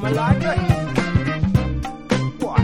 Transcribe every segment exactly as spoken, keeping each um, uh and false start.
I like it. What?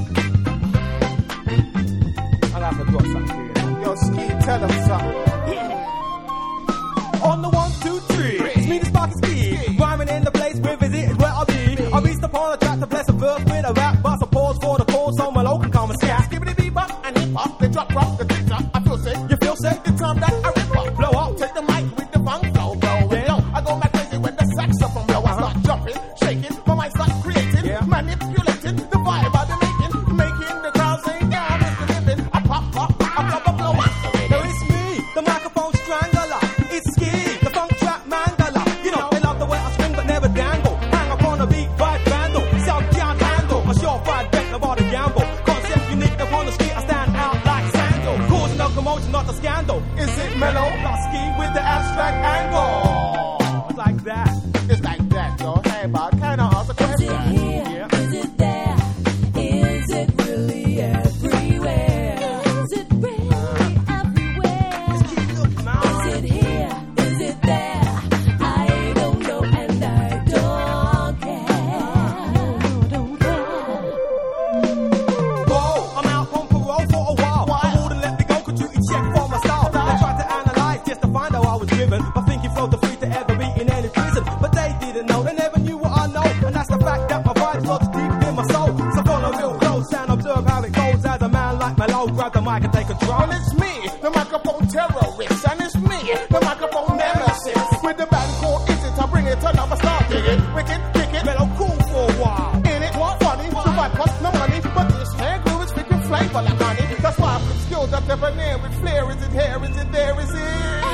I'll have to do something here. Yo, Ski, tell them something. Yeah. On the one, two, three. It's me, the Sparky Ski. Rhyming in the place where visit where I'll be. I reached upon a track to bless a verse with a rap. Bust a pause for the call so my local come and scat. Skibbity bebop and hip hop. They drop rock, the tick tock. I feel sick. You feel sick? The time that I rip up. Blow up. Take the mic with the funk flow, bro. Yeah. Yo, I go back crazy when the saxophone blow. I start jumping, shaking, my mind start creating, Yeah. manipulating the vibe I've been making, making the crowd say, down is the living. I pop, pop, I pop, I blow up. No, it's me, the microphone strangler. It's Ski, the funk trap mangler. You know, they love the way I swing but never dangle. Hang up on a beat, vibe vandal. Self can't handle a surefire bet about a gamble. Concept unique upon the street, I stand out like sandal. Causing no commotion, not a scandal. Is it mellow? Plus Ski with the abstract Angle. like that. It's like that, yo. Hey, Bob, can I ask a Is question? it here? Yeah. Is it there? Is it really everywhere? Is it really everywhere? Keep looking out. Is it here? Is it there? I don't know and I don't care. Don't care. Whoa, I'm out on parole for a while. I wouldn't let me go, could you check for my style? I tried to analyze just to find out I was driven. My thinking flowed the free to ever be in any prison. But they didn't know, they never knew what I know. And that's the fact that my vibes lodge deep in my soul. So follow real close and observe how it goes as a man like Melo grab the mic and take control. Well, it's me, the microphone terrorist, and it's me, the microphone nemesis. With the band called Is It, I bring it, turn up, I start digging, wicked, kick it, Melo cool for a while. in it, what funny, the vibe costs no money, but this hair glue is freaking flavor like honey. That's why I put skills up there, but with flair, is it here, is it there, is it?